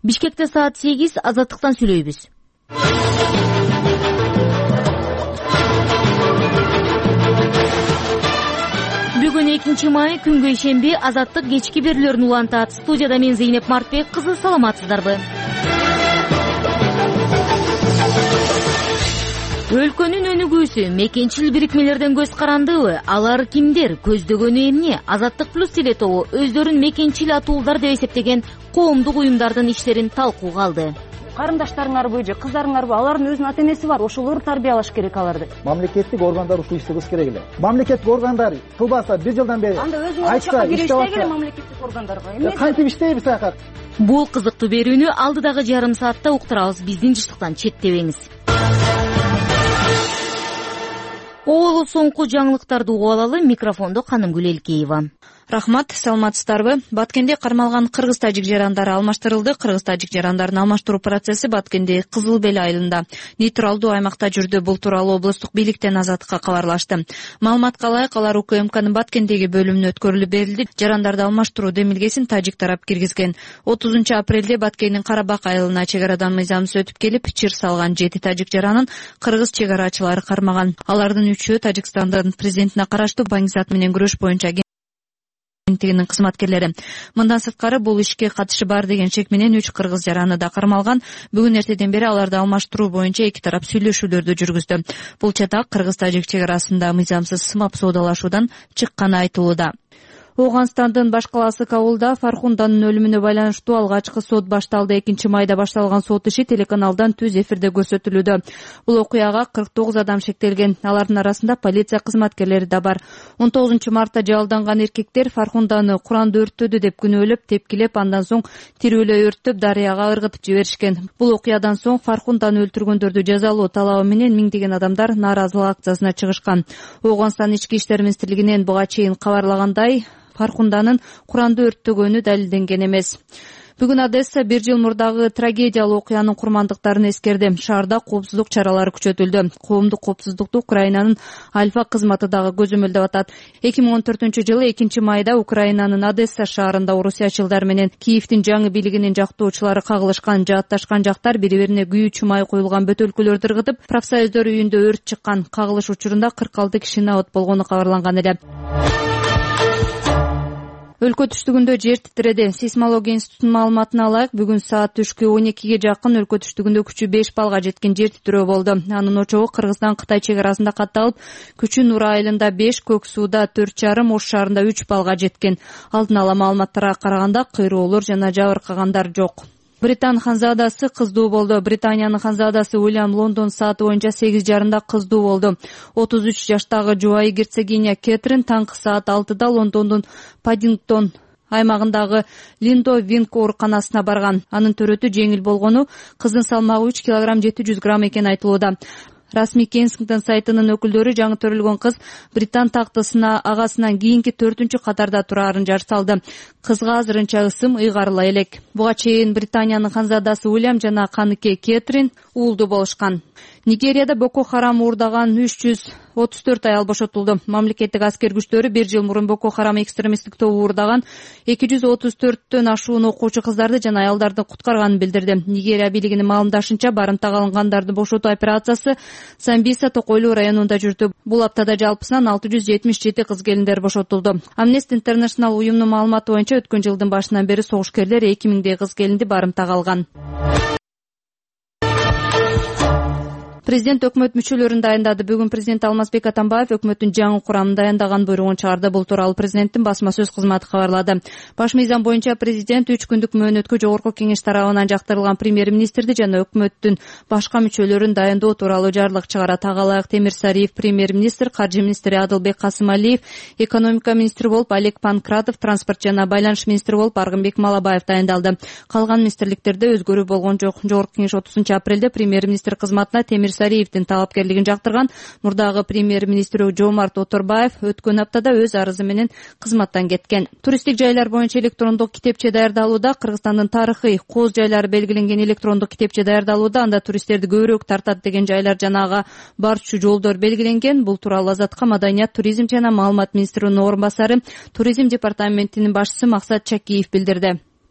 Бишкекте саат 8 Азаттыктан сүйлөйбүз. Бүгүн 2-май күнгө ишемби Азаттык кечки берүүлөрүн улантат. Студияда мен Зейнеп Мартбек кызы, саламатсыздарбы? Өлкөнүн өнүгүүсү мекенчил бирикмелерден көз карандыбы? Алар кимдер? Көздөгөнү эмне? Азаттык плюс телетобу өздөрүн мекенчил атуулдар деп эсептеген коомдук уюмдардын иштерин талкууга алды. Карындаштарыңарбы же кыздарыңарбы, алардын өзүнүн ата энеси бар, ошолор тарбиялаш керек аларды. Мамлекеттик органдар ушул ишти кылыш керек эле. Мамлекеттик органдар кылбаса 1 жылдан бери анда өзүңөр чакка кириштеги эле мамлекеттик органдарга. Кантип иштейбиз акат? Бул кызыктуу берүүнү алдыдагы жарым саатта уктурабыз. Биздин жыштыктан четтебеңиз. Оолу соңку жаңылыктарды угуп алалы. Микрофондо Канымгүл Элкеева. Рахмат, саламатсыздарбы? Баткенде кармалган кыргыз-тажик жарандары алмаштырылды. Кыргыз-тажик жарандарын алмаштыруу процесси Баткенде Кызыл Бел айылында нейтралдуу аймакта жүрдү. Бул тууралуу облустук бийликтен Азаттыкка кабарлашты. Маалыматка ылайык, алар УКМКнын Баткендеги бөлүмүнө өткөрүлүп берилди. Жарандарды алмаштыруу демилгесин тажик тарап киргизген. 30-апрелде Баткендин Карабак айылына чек арадан мыйзамсыз өтүп келип, чыр салган 7 тажик жаранын кыргыз чек арачылары кармаган. Алардын 3-өө Тажикстандын президентине караштуу баңгизат менен күрөш боюнча агенттигинин кызматкерлери. Мындан сырткары бул ишке катышы бар деген шек менен 3 кыргыз жараны да кармалган. Бүгүн эртеден бери аларды алмаштыруу боюнча эки тарап сүйлөшүүлөрдү жүргүздү. Бул чатак кыргыз-тажик чек арасында мыйзамсыз сымап соодалашуудан чыкканы айтылууда. Ооганстандын баш калаасы Кабулда Фархунданын өлүмүнө байланыштуу алгачкы сот башталды. 2-майда башталган сот иши телеканалдан түз эфирде көрсөтүлүүдө. Бул окуяга 49 адам шектелген. Алардын арасында полиция кызматкерлери да бар. 19-мартта жалданган эркектер Фархунданы Куранды өрттөдү деп күнөөлөп, тепкилеп, андан соң тирүүлөй өрттөп дарыяга ыргытып жиберишкен. Бул окуядан соң Фархунданы өлтүргөндөрдү жазалоо талабы менен миңдеген адамдар нааразылык акциясына чыгышкан. Ооганстан ички иштер министрлигинен буга чейин кабарлагандай, Фархунданын Куранды өрттөгөнү далилденген эмес. Бүгүн Одесса 1 жыл мурдагы трагедиялуу окуянын курмандыктарын эскерди. Шаарда коопсуздук чаралары күчөтүлдү. Коомдук коопсуздукту Украинанын Альфа кызматы дагы көзөмөлдөп атат. 2014-жылы 2-майда Украинанын Одесса шаарында орусиячылдар менен Киевдин жаңы бийлигинин жактоочулары кагылышкан. Жаатташкан жактар бири-бирине күйүүчү май коюлган бөтөлкөлөрдү ыргытып, профсоюздөр үйүндө өрт чыккан. Кагылыш учурунда 46 киши абат болгону кабарланган эле. Өлкө түштүгүндө жер титиреди. Сейсмология институтунун маалыматына ылайык, бүгүн саат түшкү 12-ге жакын өлкө түштүгүндө күчү 5 балга жеткен жер титирөө болду. Анын очогу Кыргызстан Кытай чек арасында катталып, күчү Нура айылында 5, Көк сууда 4,5, Ош шаарында 3 балга жеткен. Алдын ала маалыматтарга караганда кыйроолор жана жабыркагандар жок. Британ ханзадасы кыздуу болду. Британиянын ханзадасы Уильям Лондон сааты боюнча 8:30 кыздуу болду. 33 жаштагы жубайы герцогиня Кэтрин таңкы саат 6-да Лондондун Паддингтон аймагындагы Линдо Винк ооруканасына барган. Анын төрөтү жеңил болгону, кыздын салмагы 3 кг 700 грамм экени айтылууда. Расмий Кенсингтон сайтынын өкүлдөрү жаңы төрөлгөн кыз Британ тактысына агасынан кийинки 4-катарда турарын жар салды. Кызга азырынча ысым ыйгарыла элек. Буга чейин Британиянын ханзадасы Уильям жана каныке Кэтрин уулду болушкан. Нигерияда Боко Харам уурдаган 334 аял бошотулду. Мамлекеттик аскер күчтөрү 1 жыл мурун Боко Харам экстремисттик тобу уурдаган 234төн ашуун окуучу кыздарды жана аялдарды куткарганын билдирди. Нигерия бийлигинин маалымдашынча, барымтага алынгандарды бошотуу операциясы Самбиса Токойлуу районунда жүрдү. Бул аптада жалпысынан 677 кыз келиндер бошотулду. Amnesty International уюмунун маалыматы боюнча өткөн жылдын башынан бери согушкерлер 2000 кыз келинди барымтага алган. Президент өкмөт мүчөлөрүн дайындады. Бүгүн президент Алмазбек Атамбаев өкмөттүн жаңы курамын дайындаган буйругун чыгарды. Бул тууралуу президенттин басма сөз кызматы кабарлады. Баш мыйзам боюнча президент 3 күндүк мөөнөткө жогорку кеңеш тарабынан жактырылган премьер-министрди жана өкмөттүн башка мүчөлөрүн дайындоо тууралуу жарлык чыгарат. Ага ылайык Темир Сариев премьер-министр, каржы министри Адылбек Касымалиев, экономика министри болуп Олег Панкратов, транспорт жана байланыш министри болуп Аргынбек Малабаев дайындалды. Калган министрликтерде өзгөрүү болгон жок. Жогорку кеңеш 30-апрелде премьер-министр кызматына Темир Сариевдин талапкерлигин жактырган. Мурдагы премьер-министр Жомарт Оторбаев өткөн аптада өз арызы менен кызматтан кеткен. Туристтик жайлар боюнча электрондук китепче даярдалууда. Кыргызстандын тарыхый кооз жайлары белгиленген электрондук китепче даярдалууда. Анда туристтерди көбүрөөк тартат деген жайлар жана ага барчу жолдор белгиленген. Бул тууралуу Азатка Маданият, туризм жана маалымат министринин орун басары, туризм департаментинин башчысы Максат Чакиев билдирди.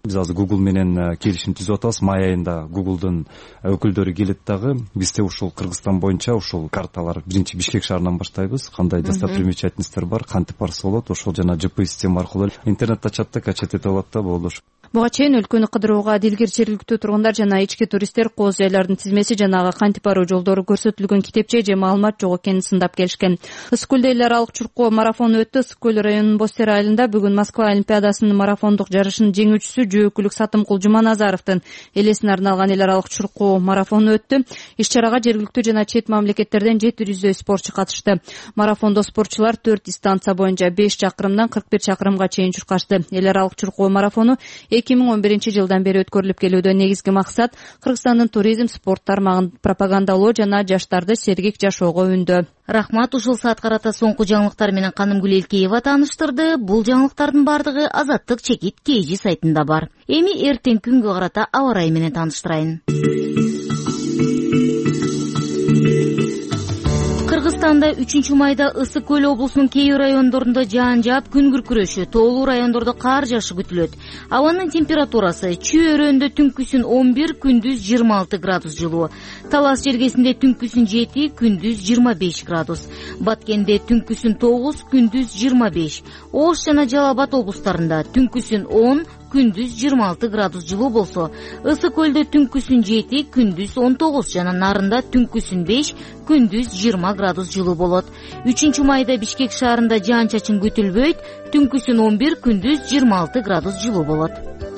Биз азыр Google менен келишим түзүп атабыз. Май айында Google'дун өкүлдөрү келет дагы. Бизде ушул Кыргызстан боюнча ушул карталар биринчи Бишкек шаарынан баштайбыз. Кандай достопримечательностьтер бар, кантип барса болот, ошол жана GPS система аркылуу интернет ачат да, качет этип алат да болду. Буга чейин өлкөнү кыдырууга дилгир жергиликтүү тургундар жана ички туристтер кооз жайлардын тизмеси жанагы кантип баруу жолдору көрсөтүлгөн китепче же маалымат жок экенин сындап келишкен. Ысык көлдө эл аралык чуркоо марафону өттү. Ысык көл районунун Бостер айылында бүгүн Москва олимпиадасынын марафондук жарышынын жеңүүчүсү Жөөкүлүк Сатымкул Жуманазаровдун элесине арналган эл аралык чуркоо марафону өттү. Иш-чарага жергиликтүү жана чет мамлекеттерден 700 спортчу катышты. Марафондо спортчулар 4 дистанция боюнча 5 чакырымдан 41 чакырымга чейин чуркашты. Эл аралык чуркоо марафону 2011 жылдан бери өткөрүлүп келүүдө. Негизги максат Кыргызстандын туризм, спорт тармагын пропагандалоо жана жаштарды сергек жашоого үндөө. Рахмат, ушул саатка карата соңку жаңылыктар менен Канымгүл Элкеева тааныштырды. Бул жаңылыктардын бардыгы Азаттык чекит KG сайтында бар. Эми эртең күнгө карата аба ырайы менен тааныштырайын. Кыргызстанда 3-майда Ысык көл облусунун кээ райондорунда жаан жаап, күн күркүрөшү, тоолуу райондордо кар жаашы күтүлөт. Абанын температурасы Чүй өрөөндө түнкүсүн 11, күндүз 26 градус жылуу. Талас жергесинде түнкүсүн 7, күндүз 25 градус. Баткенде түнкүсүн 9, күндүз 25. Ош жана Жалал Абад облустарында түнкүсүн 10, күндүз 26 градус жылуу болсо, Ысык көлдө түнкүсүн 7, күндүз 19 жана Нарында түнкүсүн 5, күндүз 20 градус жылуу болот. 3-майда Бишкек шаарында жаан-чачын күтүлбөйт, түнкүсүн 11, күндүз 26 градус жылуу болот.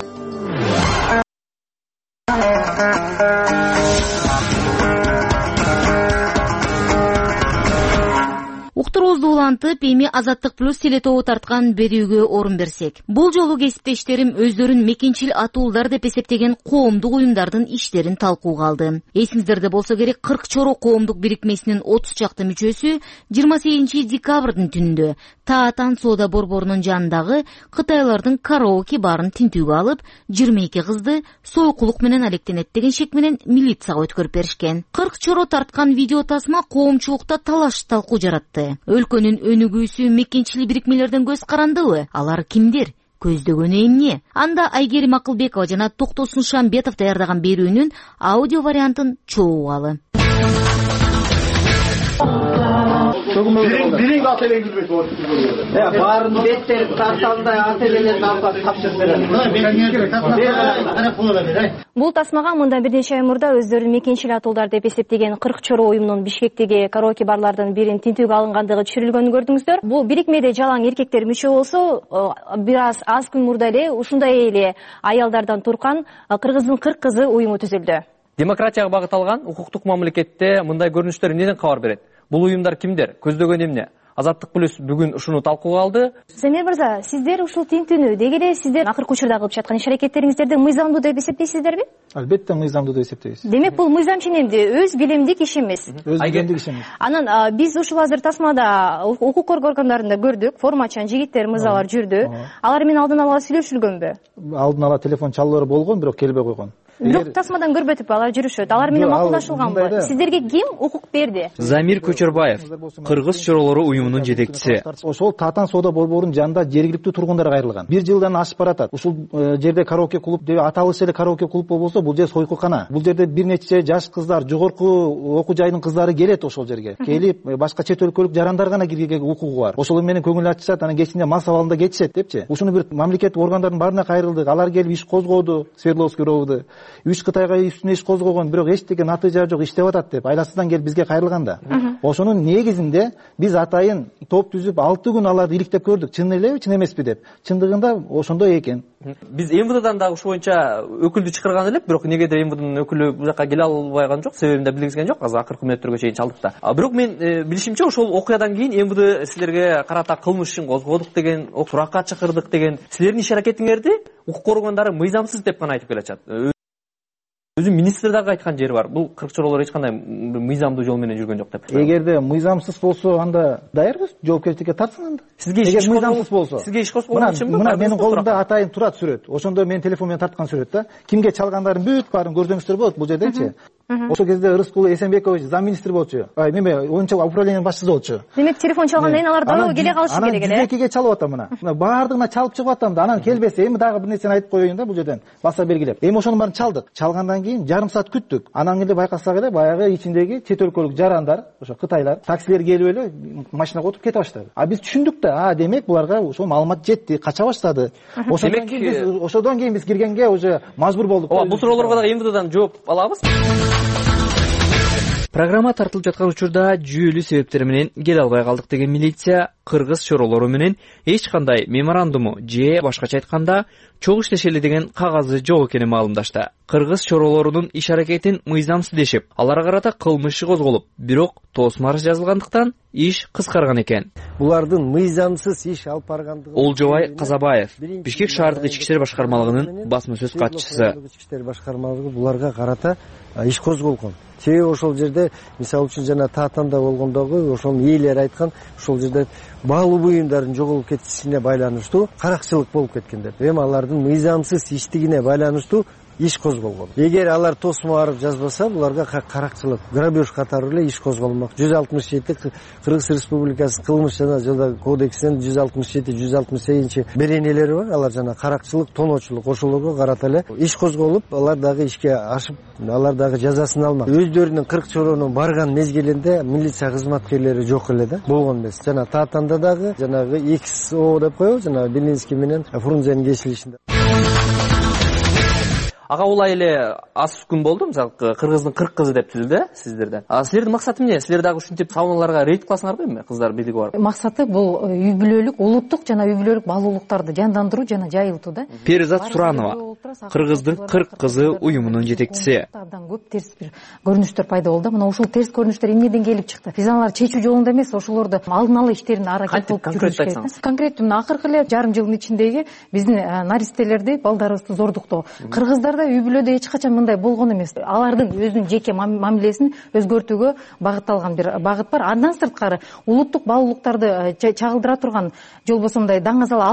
Уктуруубузду улантып, эми Азаттык плюс телетобу тарткан берүүгө орун берсек. Бул жолу кесиптештерим өздөрүн мекенчил атуулдар деп эсептеген коомдук уюмдардын иштерин талкууга алды. Эсиңиздерде болсо керек, 40 Чоро коомдук бирикмесинин 30 чакты мүчөсү 28 декабрдын түнүндө Таатан соода борборунун жанындагы кытайлардын караоке барын тинтүүгө алып, 22 кызды союкулук менен алектенет деген шек менен милицияга өткөрүп беришкен. 40 Чоро тарткан видео тасма коомчулукта талаш талкуу жаратты. Өлкөнүн өнүгүүсү мекенчил бирикмелерден көз карандыбы? Алар кимдер? Көздөгөнү эмне? Анда Айгерим Акылбекова жана Токтосун Шамбетов даярдаган берүүнүн аудио вариантын чогуугалы. Биринги ателең билбейт болот. Баарын беттери тарталдай ателелерди алып тапшырып берет. Бул тасмага мындан бир нече ай мурда өздөрүн мекенчил атуулдар деп эсептеген 40 Чоро уюмунун Бишкектеги караоке барлардын бирин тинтүүгө алынгандыгы түшүрүлгөнүн көрдүңүздөр. Бул бирикмеде жалаң эркектер мүчө болсо, бир аз күн мурда эле ушундай эле аялдардан турган Кыргыздын 40 кызы уюму түзүлдү. Демократияга багытталган укуктук мамлекетте мындай көрүнүштөр эмнеден кабар берет? Бул уюмдар кимдер? Көздөгөн эмне? Азаттык плюс бүгүн ушуну талкууга алды. Замир мырза, сиздер ушул тинтүүнү дегеле сиздер акыркы учурда кылып жаткан иш-аракеттериңиздерди мыйзамдуу деп эсептейсиздерби? Албетте мыйзамдуу деп эсептейбиз. Демек бул мыйзам ченемди, өз билимдик иш эмес. Өз билимдик иш эмес. Анан биз ушул азыр тасмада укук коргоо органдарында көрдүк, формачан жигиттер, мырзалар жүрдү. Алар менен алдын ала сүйлөшүлгөнбү? Алдын ала телефон чалуулары болгон, бирок келбей койгон. Бирок тасмадан көрбөтүппү, алар жүрүшөт. Алар менен макулдашылганбы? Сиздерге ким укук берди? Замир Көчөрбаев, Кыргыз Чоролору уюмунун жетекчиси. Ошол Таатан соода борборунун жанында жергиликтүү тургундар кайрылган. 1 жылдан ашып баратат. Ушул жерде караоке клуб деп аталышы эле караоке клуб болсо, бул жер сойкукана. Бул жерде бир нече жаш кыздар, жогорку окуу жайдын кыздары келет ошол жерге. Келип, башка чет өлкөлүк жарандар гана киргенге укугу бар. Ошол менен көңүл ачышат, анан кечинде мас абалында кетишет депчи. Ушуну бир мамлекеттик органдардын баарына кайрылдык. Алар келип иш козгоду, Свердловский ровду. 3 Кытайга үстүнө иш козгогон, бирок эчтеке натыйжа жок, иштеп атат деп айласынан келип бизге кайрылганда. Ошонун негизинде биз атайын топ түзүп 6 күн аларды иликтеп көрдүк. Чын элеби, чын эмеспи деп. Чындыгында ошондой экен. Биз МВДдан дагы ушул боюнча өкүлдү чакырган элек, бирок негедир МВДнын өкүлү бул жака келе албаган жок, себебин да билгизген жок. Азыр акыркы мүнөттөргө чейин чалдык да. Бирок мен билишимче ошол окуядан кийин МВД силерге карата кылмыш ишин козгодук деген, суракка чакырдык деген, силердин иш-аракетиңерди укук органдары мыйзамсыз деп гана айтып келатышат. Өзү министр дагы айткан жери бар. Бул 40 Чоролор эч кандай мыйзамдуу жол менен жүргөн жок деп. Эгерде мыйзамсыз болсо, анда даярбыз, жоопкерчиликке тартсын анда. Сизге иш мыйзамсыз болсо. Сизге иш козгогон үчүнбү? Мына менин колумда атайын турат сүрөт. Ошондо мен телефон менен тарткан сүрөт да. Кимге чалгандарын бүт баарын көрсөңүздөр болот бул жердечи. Ошол кезде Рыскул Эсенбекович замминистр болчу. Неме оюнча управлениянын башчысы болчу. Демек телефон чалгандан кийин алар дароо келе калышы керек эле. Анан 102ге чалып атам мына. Баардыгына чалып чыгып атам да. Анан келбесе эми дагы бир нерсени айтып коеюн да бул жерден. Баса бергилеп. Эми ошонун баарын чалдык. Чалгандан кийин жарым саат күттүк. Анан эле байкасак эле баягы ичиндеги чет өлкөлүк жарандар, ошо кытайлар, таксилер келип эле машинага отуруп кете баштады. Биз түшүндүк да, демек буларга ошол маалымат жетти, кача баштады. Ошодон кийин биз киргенге уже мажбур болдук. Бул суроолорго да МВДдан жооп алабыз. Программа тартылып жаткан учурда жүйөлүү себептер менен келе албай калдык деген милиция кыргыз чоролору менен эч кандай меморандуму же башкача айтканда чогуу иштешели деген кагазы жок экенин маалымдашты. Кыргыз чоролорунун иш аракетин мыйзамсыз дешип, аларга карата кылмыш иши козголуп, бирок тоосма арыз жазылгандыктан иш кыскарган экен. Булардын мыйзамсыз иш алып баргандыгы Олжобай Казабаев, Бишкек шаардык ички иштер башкармалыгынын басма сөз катчысы. Ички иштер башкармалыгы буларга карата иш козголгон. Себеби ошол жерде мисалы үчүн жана Таатанда болгондогу ошонун ээлери айткан ошол жерде баалуу буюмдардын жоголуп кетишине байланыштуу каракчылык болуп кеткен деп. Эми алардын мыйзамсыз иштигине байланыштуу иш козголгон. Эгер алар тосмо арыз жазбаса, буларга каракчылык, грабеж катары эле иш козголмок. 167 Кыргыз Республикасынын кылмыш жана жаза кодексинин 167-168 беренелери бар. Алар жана каракчылык, тоноочулук ошолорго карата эле иш козголуп, алар дагы ишке ашып, алар дагы жазасын алмак. Өздөрүнүн 40 чоронун барган мезгилинде милиция кызматкерлери жок эле да, болгон эмес. Жана Таатанда дагы жанагы XO деп коебу, жана Белинский менен Фрунзенин кесилишинде. Ага улай эле аз күн болду, мисалы кыргыздын 40 кызы деп түзүлдү сиздерден. Силердин максаты эмне? Силер дагы ушинтип сауналарга рейд кыласыңарбы эми кыздар бийлиги бар? Максаты бул үй бүлөлүк, улуттук жана үй бүлөлүк баалуулуктарды жандандыруу жана жайылтуу да. Перизат Суранова, кыргыздын 40 кызы уюмунун жетекчиси. Абдан көп терс бир көрүнүштөр пайда болду. Мына ушул терс көрүнүштөр эмнеден келип чыкты? Биз аналарды чечүү жолунда эмес, ошолорду алдын ала иштерин аракет кылып жүрүш керек. Конкреттүү акыркы эле жарым жылдын ичиндеги биздин наристелерди, балдарыбызды зордуктоо. Кыргыздарда үй бүлөдө эч качан мындай болгон эмес. Алардын өзүнүн жеке мамилесин өзгөртүүгө багытталган бир багыт бар. Андан сырткары улуттук баалуулуктарды чагылдыра турган, же болбосо мындай даңазал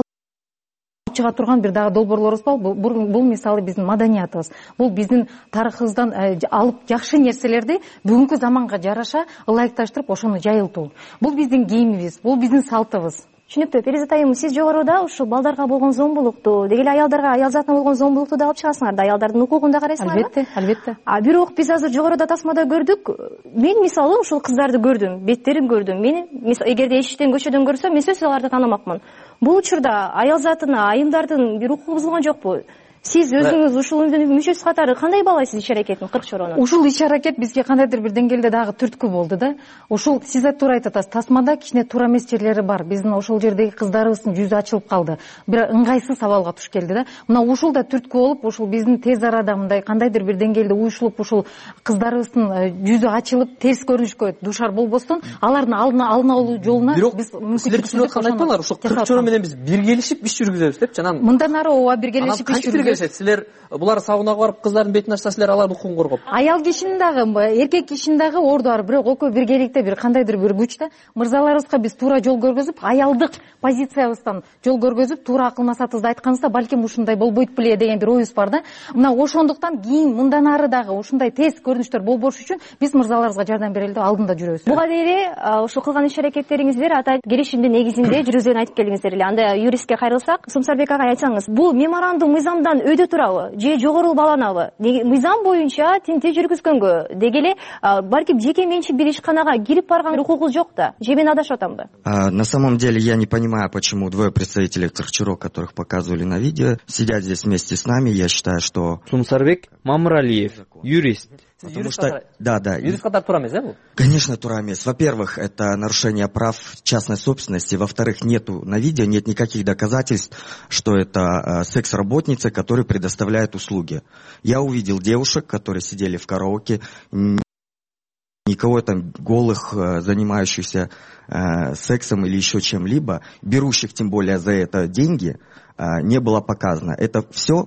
алып чыга турган бир дагы долбоорлорубуз бар. Бул мисалы биздин маданиятыбыз. Бул биздин тарыхыбыздан алып жакшы нерселерди бүгүнкү заманга жараша ылайыкташтырып ошону жайылтуу. Бул биздин кийимибиз, бул биздин салтыбыз. Түшүнүктүү. Перизат айым, сиз жогоруда ушул балдарга болгон зомбулукту, деги эле аялдарга, аял затына болгон зомбулукту да алып чыгасыңар да, аялдардын укугун да карайсыңар. Албетте. Бирок биз азыр жогоруда тасмада көрдүк. Мен мисалы ушул кыздарды көрдүм, беттерин көрдүм. Мен эгерде эшиктен көчөдөн көрсөм, мен сөзсүз аларды таанымакмын. Бул учурда аял затына, айымдардын бир укугу бузулган жокпу? Сиз өзүңүз ушул үндүн мүчөсү катары кандай баалайсыз иш аракетин 40 чоронун? Ушул иш аракет бизге кандайдыр бир деңгээлде дагы түрткү болду да. Ушул сиз туура айтып атасыз. Тасмада кичине туура эмес жерлери бар. Биздин ошол жердеги кыздарыбыздын жүзү ачылып калды. Бир ыңгайсыз абалга туш келди да. Мына ушул да түрткү болуп, ушул биздин тез арада мындай кандайдыр бир деңгээлде уюшулуп, ушул кыздарыбыздын жүзү ачылып, терс көрүнүшкө душар болбостон, алардын алдын алуу жолуна биз мүмкүнчүлүк түшүнүп аткандай. Ушул 40 чорон менен биз биргелешип иш жүргүзөбүз депчи. Анан мындан ары ооба биргелешип иш жүргүзөбүз. Силер булар сабынага барып кыздардын бетин ачса, силер алардын укугун коргоп. Аял кишинин дагы, эркек кишинин дагы орду бар. Бирок экөө биргеликте бир кандайдыр бир күчтө мырзаларыбызга биз туура жол көргөзүп, аялдык позициябыздан жол көргөзүп, туура акыл масатыбызды айтканыбызда балким ушундай болбойт беле деген бир оюбуз бар да. Мына ошондуктан кийин мындан ары дагы ушундай терс көрүнүштөр болбош үчүн биз мырзаларыбызга жардам берели деп алдында жүрөбүз. Буга дейин ошо кылган иш аракеттериңиздер атайын келишимдин негизинде жүргүзгөнүн айтып келиңиздер эле. Анда юристке кайрылсак, Сумсарбек агай, айтсаңыз, бул меморандум мыйзамдан өйдө турабы же жогору бааланабы? Мыйзам боюнча тинтүү жүргүзгөнгө деги эле балким жеке менчик бир ишканага кирип барган укугубуз жок да. Же мен адашып атамбы? На самом деле я не понимаю, почему двое представителей Кыргызчорок, которых показывали на видео, сидят здесь вместе с нами. Я считаю, что... Сумсарбек Мамыралиев, юрист. Потому что, да. Юрист катар туура эмес, да? Конечно, туура эмес. Во-первых, это нарушение прав частной собственности. Во-вторых, нету на видео, нет никаких доказательств, что это секс-работницы, которые предоставляют услуги. Я увидел девушек, которые сидели в караоке, никого там голых, занимающихся сексом или еще чем-либо, берущих тем более за это деньги, не было показано. Это все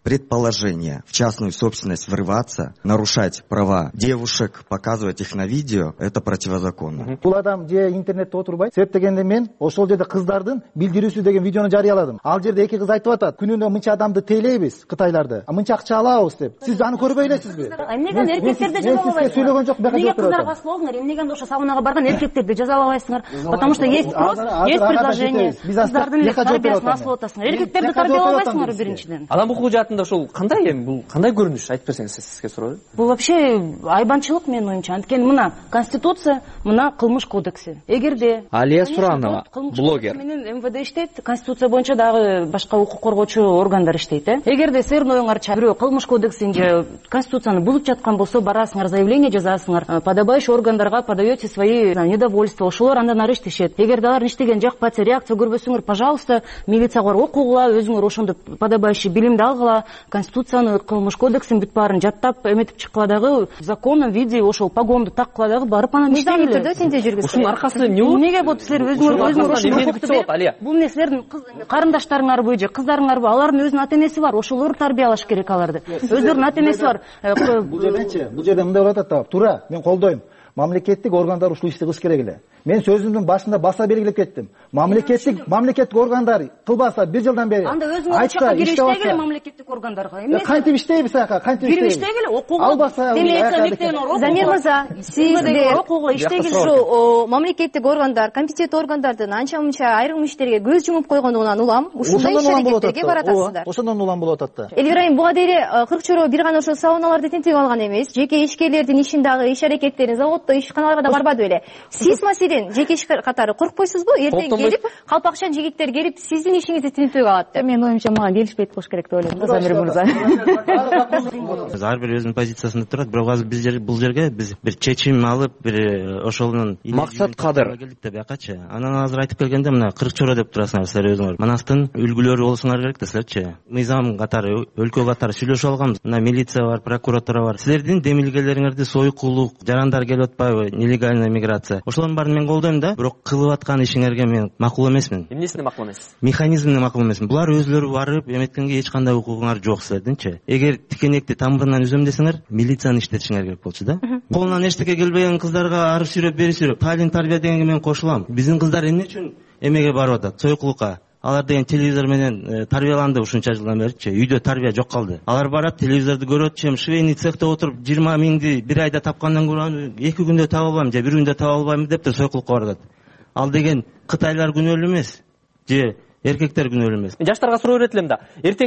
предположение в частную собственность врываться, нарушать права девушек, показывать их на видео, это противозаконно. Бул адам же интернетте отурбайт. Себеп дегенде мен ошол жерде кыздардын билдирүүсү деген видеону жарыяладым. Ал жерде эки кыз айтып атат: күнүнө мынча адамды тейлейбиз Кытайларды, мынча акча алабыз деп. Сиз аны көрбөй элесизби? Эмнеге эркектерди жазалабайсыңар? Сүйлөгөн жок, бияка эмнеге кыздарга асыл болуңар? Эмнеге ошо сабунага барган эркектерди жазалабайсыңар? Потому что есть спрос, есть предложение. Кыздардын эле тарбиясын асылып атасыңар. Эркектерди тарбиялабайсыңар биринчиден. Адам укугу жаатында ушул кандай эми бул кандай көрүнүш айтып берсеңиз сизге суроо. Бул вообще айбанчылык менин оюмча. Анткени мына конституция, мына кылмыш кодекси. Эгерде Алия Суранова, блогер. Менин МВД иштейт, конституция боюнча дагы башка укук коргоочу органдар иштейт. Эгерде силердин оюңарча бирөө кылмыш кодексин же конституцияны булуп жаткан болсо, барасыңар, заявление жазасыңар, подобающий органдарга подаете свои недовольства, ошолор андан ары иштешет. Эгерде алар иштеген жакпаса, реакция көрбөсөңөр, пожалуйста, милицияга окугула, өзүңөр ошондо подобающий билимди алгыла, конституцияны, кылмыш кодексин бүт баарын жаттап эметип чыккыла дагы, законный виде ошол погонду таккыла дагы барып анан иштегиле. Ушунун аркасында эмне болот? Эмнеге болот? Силер өзүңөр ошондо бул эмне силердин карындаштарыңарбы же кыздарыңарбы? Алардын өзүнүн ата энеси бар, ошолор тарбиялаш керек аларды. Өздөрүнүн ата энеси бар. Бул жерде мындай болуп атат, туура, мен колдойм. Мамлекеттик органдар ушул ишти кылыш керек эле. Мен сөзүмдүн башында баса белгилеп кеттим. Мамлекеттик органдар кылбаса 1 жылдан бери анда өзүңөр чакка кирип иштегиле мамлекеттик органдарга. Эмне? Кантип иштейбиз аяка? Кантип иштейбиз? Кирип иштегиле, окууга. Албаса, Замир мырза, сиз окууга иштегиле ушу мамлекеттик органдар, компетенттүү органдардын анча-мынча айрым иштерге көз жумуп койгондугунан улам, ушундай иш-аракеттерге баратасыздар. Ошондон улам болуп атат да. Элвира айым, буга дейли кыркчороо бир гана ошо сауналарды тинтип алган эмес, жеке ишкерлердин ишин дагы иш-аракеттерин заводдо ишканаларга да барбады беле. Сиз маселен жеке иш катары коркпойсузбу? Эртең келип, калпакчан жигиттер келип, сиздин ишиңизди тинтүүгө алат деп. Менин оюмча мага келишпейт болуш керек деп ойлойм, Замир мырза. Ар бир өзүнүн позициясында турат, бирок азыр бул жерге биз бир чечим алып, бир ошолунун максат кадыр келдик да биякачы. Анан азыр айтып келгенде мына кыркчоро деп турасыңар силер өзүңөр. Манастын үлгүлөрү болсуңар керек да силерчи. Мыйзам катары, өлкө катары сүйлөшүп алганбыз. Мына милиция бар, прокуратура бар. Силердин демилгелериңерди сойкулук, жарандар келип атпайбы, нелегальный миграция. Ошолордун баарын мен колдойм да, бирок кылып аткан ишиңерге мен макул эмесмин. Эмнесине макул эмес? Механизмине макул эмесмин. Булар өзлөрү барып эметкенге эч кандай укугуңар жок силердинчи. Эгер тикенекти тамырынан үзөм десеңер, милицияны иштетишиңер керек болчу да. Колунан эчтеке келбеген кыздарга ары сүйрөп, бери сүйрөп, талим тарбия дегенге мен кошулам. Биздин кыздар эмне үчүн эмеге барып атат? Сойкулукка. Алар деген телевизор менен тарбияланды ушунча жылдан беричи. Үйдө тарбия жок калды. Алар барат, телевизорду көрөт, чем швейный цехте отуруп 20 миңди бир айда тапкандан көрө 2 күндө таба албайм же 1 күндө таба албайм деп сойкулукка барат. Ал деген кытайлар күнөөлүү эмес же эркектер күнөөлүү эмес. Жаштарга суроо берет элем да. Эртең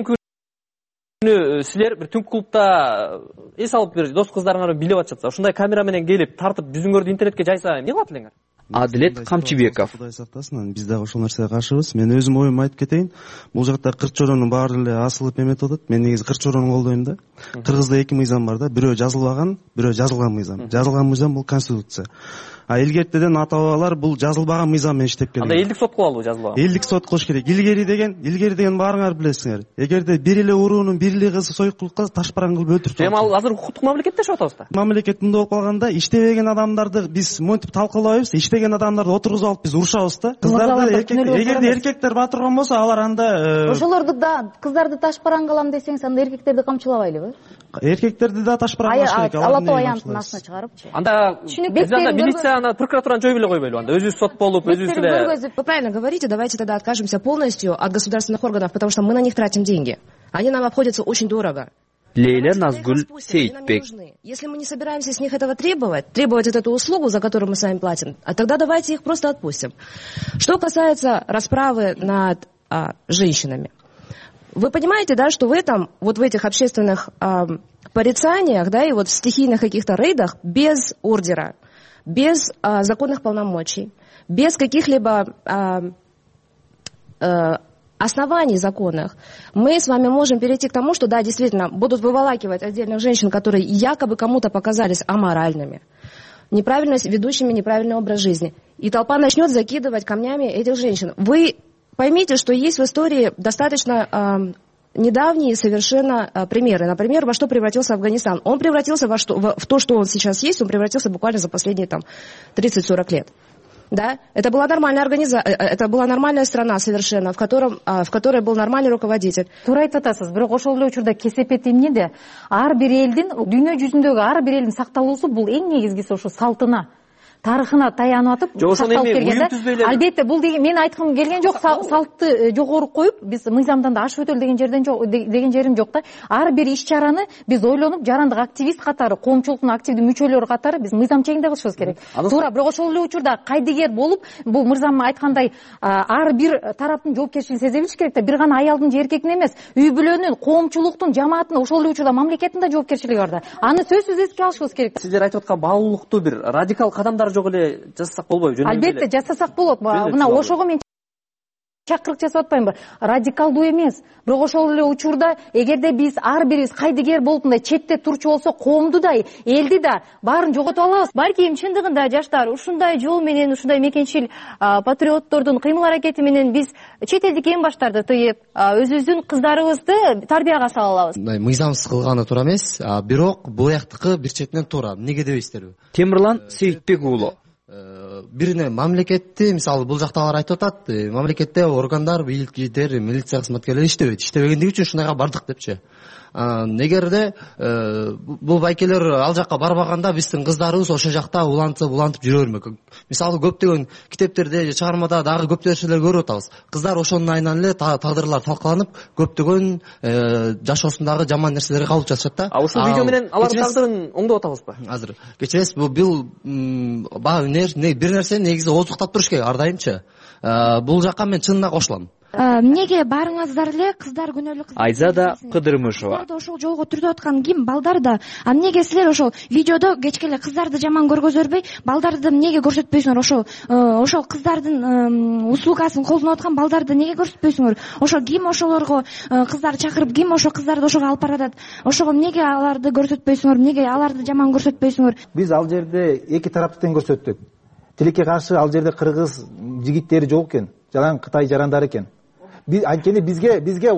күнү силер бир түнкү клубта эс алып бир дос кыздарыңар билеп атышатса, ушундай камера менен келип тартып жүзүңөрдү интернетке жайса эмне кылат элеңер? Адилет Камчыбеков. Кудай сактасын, биз дагы ошол нерсеге каршыбыз. Мен өзүм оюмду айтып кетейин. Бул жакта кыркчоронун баары эле асылып эметип атат. Мен негизи кыркчорону колдойм да. Кыргызда 2 мыйзам бар да. Бирөө жазылбаган, бирөө жазылган мыйзам. Жазылган мыйзам бул конституция. А илгертеден ата бабалар бул жазылбаган мыйзам менен иштеп келген. Анда элдик сот кылалбы жазылбаган? Элдик сот кылыш керек. Илгери деген баарыңар билесиңер. Эгерде бир эле уруунун бир эле кызы сойкулукка ташпаран кылып өлтүрүп Эми ал азыр укуктук мамлекетте жашап атабыз да. Мамлекет мындай болуп калганда, иштебеген адамдарды биз монтип талкуулабайбыз, иштеген адамдарды отургузуп алып биз урушабыз да. Кыздарды эгерде эркектер батырган болсо, алар анда ошолорду да кыздарды ташпаран кылам десеңиз, анда эркектерди камчылабайлыбы? Эркектерди да ташпаран кылыш керек. Алатоо аянттын астына чыгарыпчы. Анда милицияны, прокуратураны жойбой эле койбойлу анда, өзүбүз сот болуп, өзүбүз эле. Вы правильно говорите, давайте тогда откажемся полностью от государственных органов, потому что мы на них тратим деньги. Они нам обходятся очень дорого. Лейля Назгуль Сейтбек. Если мы не собираемся с них этого требовать эту услугу, за которую мы сами платим, а тогда давайте их просто отпустим. Что касается расправы над женщинами. Вы понимаете, да, что в этих общественных порицаниях, да, и вот в стихийных каких-то рейдах без ордера, без законных полномочий, без каких-либо оснований законных, мы с вами можем перейти к тому, что, да, действительно, будут выволакивать отдельных женщин, которые якобы кому-то показались аморальными, неправильно ведущими неправильный образ жизни. И толпа начнет закидывать камнями этих женщин. Вы поймите, что есть в истории достаточно недавние совершенно примеры. Например, во что превратился Афганистан. Он превратился в то, что он сейчас есть, он превратился буквально за последние 30-40 лет. Да, это была нормальная это была нормальная страна совершенно, в которой был нормальный руководитель. Туура айтып атасыз, бирок ошол эле учурда кесепет эмнеде? Ар бир элдин, дүйнө жүзүндөгү ар бир элдин сакталуусу бул эң негизгиси ошо салтына, тарыхына таянып атып сакталып келген. Албетте бул мен айткым келген жок, салтты жогору коюп, биз мыйзамдан да ашып өтөлү деген жерим жок да. Ар бир иш-чараны биз ойлонуп, жарандык активист катары, коомчулуктун активдүү мүчөлөрү катары биз мыйзам чегинде кылышыбыз керек. Туура, бирок ошол эле учурда кайдыгер болуп, бул мырзам айткандай ар бир тараптын жоопкерчилигин сезе билиш керек да. Бир гана аялдын же эркектин эмес, үй бүлөнүн, коомчулуктун, жамааттын, ошол эле учурда мамлекеттин да жоопкерчилиги бар да. Аны сөзсүз эске алышыбыз керек. Сиздер айтып аткан баалуулукту бир радикал кадамдар жок эле жасасак болбойбу? Албетте жасасак болот. Мына ошого мен чакырык жасап атпаймынбы? Радикалдуу эмес. Бирок ошол эле учурда эгерде биз ар бирибиз кайдыгер болуп мындай четте турчу болсо, коомду да, элди да баарын жоготуп алабыз. Балким чындыгында жаштар ушундай жол менен, ушундай мекенчил патриоттордун кыймыл аракети менен биз чет элдик эң баштарды тыйып, өзүбүздүн кыздарыбызды тарбияга сала алабыз. Мыйзамсыз кылганы туура эмес, бирок буяктыкы бир четинен туура. Эмнеге дебейсиздерби? Темирлан Сейитбек уулу. Бирине мамлекетти, мисалы бул жактагылар айтып атат, мамлекетте органдар, бийликтер, милиция кызматкерлери иштебейт. Иштебегендиги үчүн ушунайга бардык депчи. Эгерде бул байкелер ал жакка барбаганда биздин кыздарыбыз ошол жакта улантып жүрө бермек. Мисалы көптөгөн китептерде, чыгармада дагы көптөгөн нерселер көрүп атабыз. Кыздар ошонун айынан эле тагдырлар талкаланып, көптөгөн жашоосундагы жаман нерселерге кабылып жатышат да. Ушул видео менен алардын тагдырын оңдоп атабызбы? Азыр кечиресиз, бул бир нерсени негизи ооздуктап туруш керек ар дайымчы. Бул жакка мен чынына кошулам. Эмнеге баарыңыздар эле кыздар күнөөлүү кыздар Айзада Кыдырмышева. Ошол жолго түртүп аткан ким? Балдар да. Эмнеге силер ошол видеодо кечке эле кыздарды жаман көргөзбөй, балдарды эмнеге көрсөтпөйсүңөр? Ошол кыздардын услугасын колдонуп аткан балдарды неге көрсөтпөйсүңөр? Ошо ким ошолорго кыздар чакырып, ким ошо кыздарды ошого алып баратат? Ошого эмнеге аларды көрсөтпөйсүңөр? Эмнеге аларды жаман көрсөтпөйсүңөр? Биз ал жерде эки тарапты тең көрсөттүк. Тилекке каршы ал жерде кыргыз жигиттери жок экен, жалаң Кытай жарандары экен. Анткени бизге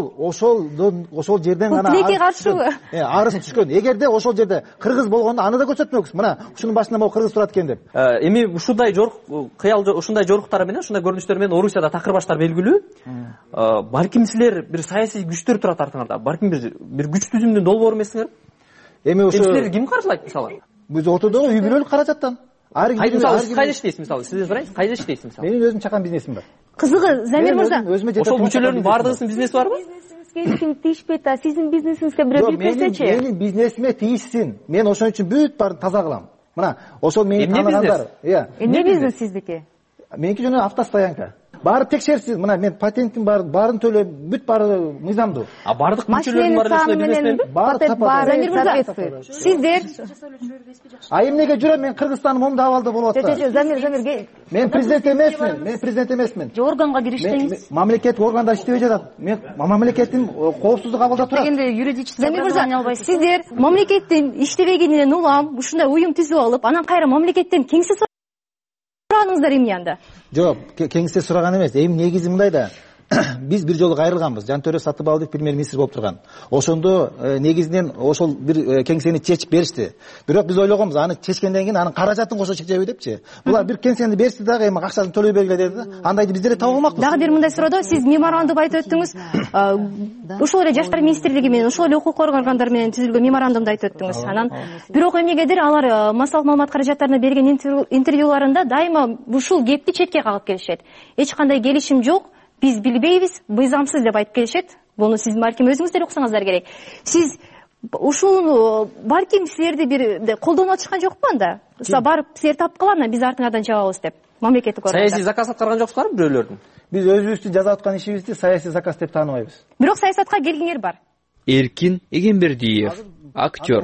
ошол жерден гана тилекке каршыбы? Арыз түшкөн. Эгерде ошол жерде кыргыз болгондо аны да көрсөтмөкпүз. Мына ушунун башында могу кыргыз турат экен деп. Эми ушундай ушундай жоруктар менен, ушундай көрүнүштөр менен Орусияда такыр баштар белгилүү. Балким силер бир саясий күчтөр турат артыңарда. Балким бир күч түзүмдүн долбоору эмессиңер? Эми ошо силерди ким каржылайт мисалы? Биз ортодогу үй бүлөлүк каражаттан. Кайда иштейсиз мисалы? Сизден сурайын, кайда иштейсиз мисалы? Менин өзүм чакан бизнесим бар. Кызыгы, Замир мырза, ошол мүчөлөрдүн баардыгынын бизнеси барбы? Бизнесиңизге тийишпейт, сиздин бизнесиңизге бирөө билип берсечи. Менин бизнесиме тийишсин. Мен ошон үчүн бүт баарын таза кылам. Мына, ошол мени тааныгандар. Эмне бизнес сиздики? Меники жана автостоянка. Баары текшерсиз. Мына мен патентим бар, баарын төлөп, бүт баары мыйзамдуу. Бардык мүчөлөрдүн баары ошол бизнесменби? Замир мырза, сиздер эмнеге жүрөм? Мен Кыргызстандын момун абалда болуп атат. Замир, мен президент эмесмин. Же органга кириштиңиз? Мамлекеттик органдар иштебей жатат. Мен мамлекеттин коопсуздук абалда турат. Дегенде юридический образование албайсыз. Сиздер мамлекеттин иштебегенинен улам, ушундай уюм түзүп алып, анан кайра мамлекеттен кеңсе сурадыңыздар эмне анда? Жок, кеңсе сураган эмес. Эми негизи мындай да. Биз бир жолу кайрылганбыз. Жантөре Сатыбалдиев премьер-министр болуп турган. Ошондо негизинен ошол бир кеңсени чечип беришти. Бирок биз ойлогонбуз, аны чечкенден кийин анын каражатын кошо чечеби депчи. Булар бир кеңсени беришти дагы, эми акчасын төлөй бергиле деди да. Андайды биздер таба алмакпыз. Дагы бир мындай суроо, сиз меморандум айтып өттүңүз. Ошол эле жаштар министрлиги менен, ошол эле укук органдары менен түзүлгөн меморандумду айтып өттүңүз. Анан бирок эмнегедир алар массалык маалымат каражаттарына берген интервьюларында дайыма ушул кепти четке кагып келишет. Эч кандай келишим жок. Биз билбейбиз, мыйзамсыз деп айтып келишет. Буну сиз балким өзүңүз деле уксаңыздар керек. Сиз ушул балким силерди бир колдонуп атышкан жокпу анда? Барып силер таап калган, биз артыңардан чабабыз деп. Мамлекеттик органдар. Саясий заказ аткарган жоксуздарбы бирөөлөрдүн? Биз өзүбүздүн жазып аткан ишибизди саясий заказ деп тааныбайбыз. Бирок саясатка келгеңер бар. Эркин Эгембердиев, актер.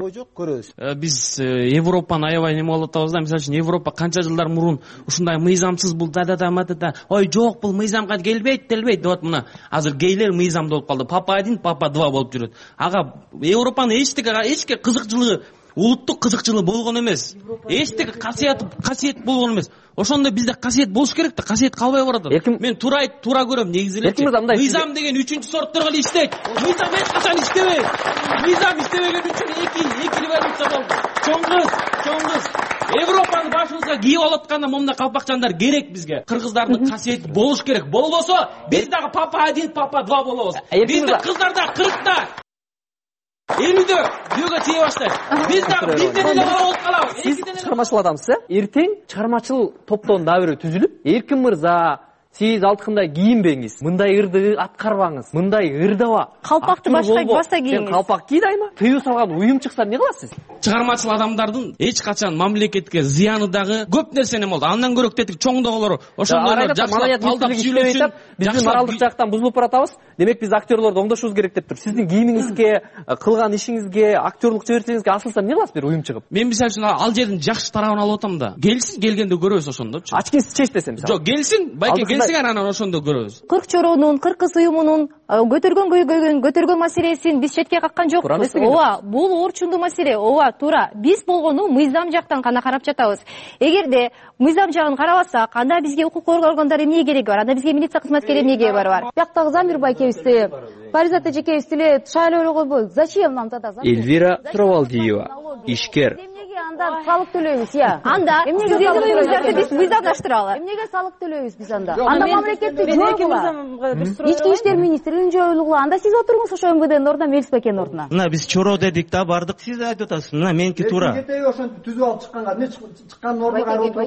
Биз Европаны аябай неме кылып атабыз да. Мисалы үчүн Европа канча жылдар мурун ушундай мыйзамсыз бул да ой жок бул мыйзамга келбейт деп атат. Мына азыр гейлер мыйзамда болуп калды. Папа 1, папа 2 болуп жүрөт. Ага Европанын эчке кызыкчылыгы улуттук кызыкчылык болгон эмес, эчтеке касиет болгон эмес. Ошондой бизде касиет болуш керек да, касиет калбай баратат. Мен туура көрөм негизи эле. Мыйзам деген 3-чү сорттор эле иштейт. Мыйзам эч качан иштебейт. Мыйзам иштебеген үчүн эки революция болду. Чоң кыз. Европаны башыбызга кийип алатканда момундай калпакчандар керек бизге. Кыргыздардын касиети болуш керек. Болбосо биз дагы папа 1, папа 2 болобуз. Биздин кыздарда 40та 50дө бүйөгө тие баштайт. Биз дагы бизден эле болуп калабыз. Сиз чыгармачыл адамсыз, Эртең чыгармачыл топтон дагы бирөө түзүлүп, Эркин мырза, сиз алткандай кийинбеңиз, мындай ырды аткарбаңыз, мындай ырдаба. Калпакты башта кийиңиз. Калпак ки дайыма. Тыюу салган уюм чыкса эмне кыласыз? Чыгармачыл адамдардын эч качан мамлекетке зыяны дагы көп нерсени болду. Андан көрөк дедик чоңдогулор ошондой жакшылап талдап сүйлөшүн. Биз моралдык жактан бузулуп баратабыз. Демек биз актерлорду оңдошубуз керек деп тур. Сиздин кийимиңизге, кылган ишиңизге, актерлук чеберчилигиңизге асылса эмне кыласыз бир уюм чыгып? Мен мисалы үчүн ал жердин жакшы тарабын алып атам да. Келсин, келгенде көрөбүз ошондочу. Ачкинсиз чеч десем. Жок, келсин, байке келсин анан ошондо көрөбүз. Кырк чороонун, кыргыз уюмунун көтөргөн маселесин биз четке каккан жокпуз. Ооба, бул орчундуу маселе. Ооба, туура. Биз болгону мыйзам жактан гана карап жатабыз. Эгерде мыйзам жагын карабасак, анда бизге укук коргоо органдары эмне кереги бар? Анда бизге милиция кызматкери эмне кереги бар? Бияктагы Замир байкебизди, Паризат эжекебизди эле шайлоолой койбойбуз. Зачем нам тогда? Эльвира Суравалдиева, ишкер. Анда салык төлөйбүз, я. Анда сиздин уюмдарды биз мыйзамдаштыралы. Эмнеге салык төлөйбүз биз анда? Анда мамлекеттик жоюгула. Ички иштер министринин жоюлугула. Анда сиз отуруңуз ошо МВДнын ордуна, Мелис байкенин ордуна. Мына биз чоро дедик да, бардык, сиз айтып атасыз. Мына меники туура. Ошентип түзүп алып чыкканга эмне чыкканын ордуна карап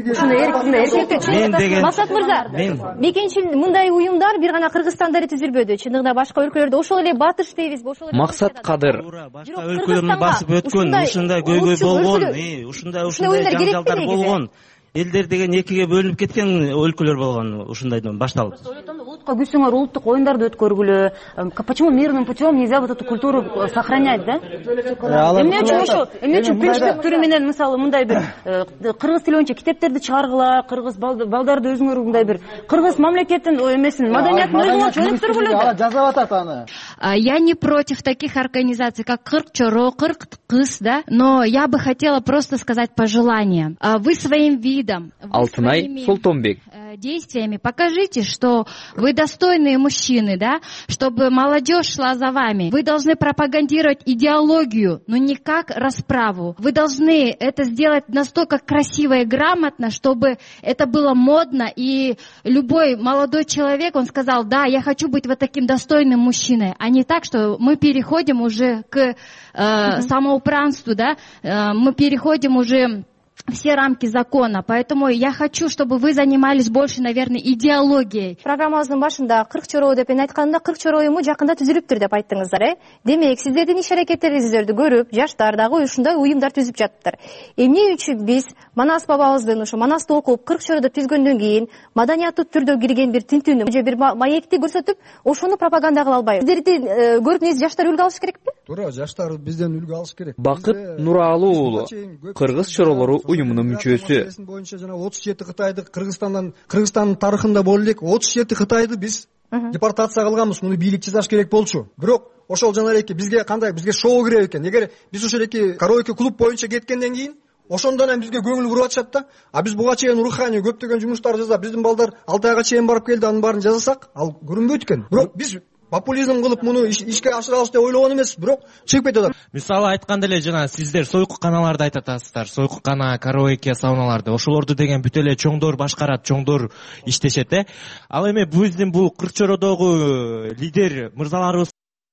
Мен деген Масат мырза, мекенчил мындай уюмдар бир гана Кыргызстанда эле түзүлбөдү. Чындыгында башка өлкөлөрдө ошол эле Батыш дейбиз, ошол эле Максат Кадыр. Башка өлкөлөрдүн басып өткөн, ушундай көйгөй болгон, ушундай жаңжалдар болгон. Элдер деген экиге бөлүнүп кеткен өлкөлөр болгон, ушундайдан башталып. Улутка күсүңөр улуттук оюндарды өткөргүлө. Почему мирным путем нельзя вот эту культуру сохранять, да? Эмне үчүн принцип түрү менен мисалы мындай бир кыргыз тили боюнча китептерди чыгаргыла, кыргыз балдарды өзүңөр мындай бир кыргыз мамлекеттин эмесин, маданиятын өзүңөр чөнүктүргүлө. Ала жазап атат аны. Я не против таких организаций, как Кырк Чоро, Кырк Кыз, да, но я бы хотела просто сказать пожелание. Вы своим видом, Алтынай Султонбек, действиями покажите, что вы достойные мужчины, да, чтобы молодежь шла за вами. Вы должны пропагандировать идеологию, но не как расправу. Вы должны это сделать настолько красиво и грамотно, чтобы это было модно, и любой молодой человек, он сказал, да, я хочу быть вот таким достойным мужчиной, а не так, что мы переходим уже к самоуправству, да, мы переходим уже все рамки закона. Поэтому я хочу, чтобы вы занимались больше, наверное, идеологией. Программабыздын башында Кырк Чоро деп айтканда, Кырк Чоро уюму жакында түзүлүптүр деп айттыңыздар, Демек, сиздердин иш-аракеттериңиздерди көрүп, жаштар дагы ушундай уюмдар түзүп жатыптыр. Эмне үчүн биз Манас бабабыздын ошо Манасты окуп, Кырк Чороодо түзгөндөн кийин маданияттуу түрдө кирген бир тинтүүнү же бир маекти көрсөтүп, ошону пропаганда кыла албайбыз. Сиздердин көрүп негизи жаштар үлгү алыш керекпи? Туура, жаштар бизден үлгү алыш керек. Бакыт Нуралы уулу, Кыргыз чоролору уюмунун мүчөсү. Боюнча жана 37 Кытайды Кыргызстандын тарыхында боло элек 37 Кытайды биз депортация кылганбыз. Муну бийлик жазаш керек болчу. Бирок ошол жана элеки бизге шоу керек экен. Эгер биз ошол эки караоке клуб боюнча кеткенден кийин ошондон эми бизге көңүл буруп атышат да. А биз буга чейин руханий көптөгөн жумуштар жасап, биздин балдар Алтайга чейин барып келди, анын баарын жасасак, ал көрүнбөйт экен. Бирок биз популизм кылып муну ишке ашырабыз деп ойлогон эмес, бирок чыгып кетип атат. Мисалы айтканда эле жана сиздер сойку каналарды айтып атасыздар, сойку кана, караоке, сауналарды. Ошолорду деген бүт эле чоңдор башкарат, чоңдор иштешет, Ал эми биздин бул Кырк Чородогу лидер мырзаларыбыз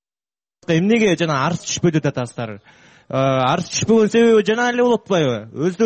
эмнеге жана арыз түшпөдү деп атасыздар? Арыз түшпөгөн себеби жана эле болуп атпайбы?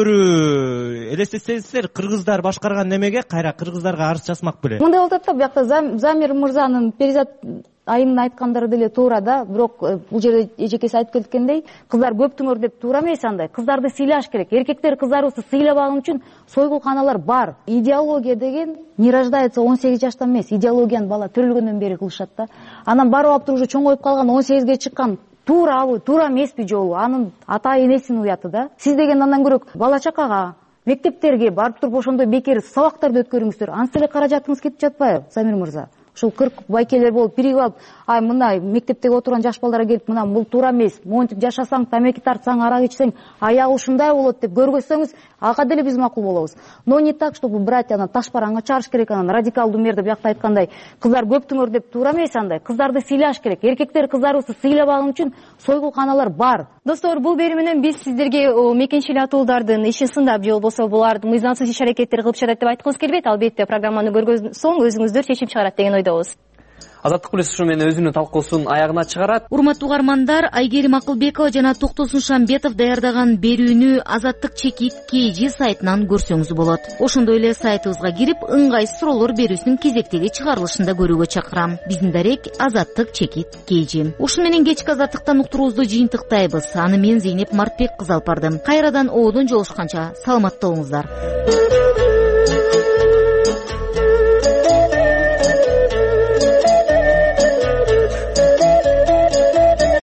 Өздөрү элестетсеңиздер, кыргыздар башкарган немеге кайра кыргыздарга арыз жазмак беле? Мындай болуп атат да, биякта Замир мырзанын Перизат айымдын айткандары деле туура да, бирок бул жерде эжекеси айтып кеткендей, кыздар көптүңөр деп туура эмес андай. Кыздарды сыйлаш керек. Эркектер кыздарыбызды сыйлабаган үчүн сойгулканалар бар. Идеология деген не рождается 18 жаштан эмес, идеологияны бала төрөлгөндөн бери кылышат да. Анан барып алып туруп чоңоюп калган 18ге чыккан туурабы, туура эмеспи жолу, анын ата энесинин уяты да. Сиз деген андан көрөк бала чакага, мектептерге барып туруп ошондой бекер сабактарды өткөрүңүздөр. Ансы эле каражатыңыз кетип жатпайбы, Замир мырза? ушул 40 байкелер болуп биригип алып, ай мына мектептеги отурган жаш балдарга келип, мына бул туура эмес, монтип жашасаң, тамеки тартсаң, арак ичсең, аягы ушундай болот деп көргөзсөңүз, ага деле биз макул болобуз. Но не так, чтобы брать анан ташбаранга чыгарыш керек, анан радикалдуу мер деп биякта айткандай, кыздар көптүңөр деп туура эмес андай. Кыздарды сыйлаш керек. Эркектер кыздарыбызды сыйлабаган үчүн сойгулканалар бар. Достор, бул берүү менен биз сиздерге мекенчил атуулардын ишин сындап же болбосо булардын мыйзамсыз иш аракеттери кылып жатат деп айткыбыз келбейт. Албетте программаны көргөздөн соң өзүңүздөр чечим чыгарат деген ойдобуз. Азаттык плюс ушу менен өзүнүн талкуусун аягына чыгарат. Урматтуу угармандар, Айгерим Акылбекова жана Токтосун Шамбетов даярдаган берүүнү Азаттык чекит KG сайтынан көрсөңүз болот. Ошондой эле сайтыбызга кирип, ыңгайсыз суроолор берүүсүнүн кезектеги чыгарылышында көрүүгө чакырам. Биздин дарек Азаттык чекит KG. Ушун менен кечки азаттыктан уктуруубузду жыйынтыктайбыз. Аны мен Зейнеп Мартбек кызы алып бардым. Кайрадан оодон жолушканча саламатта болуңуздар.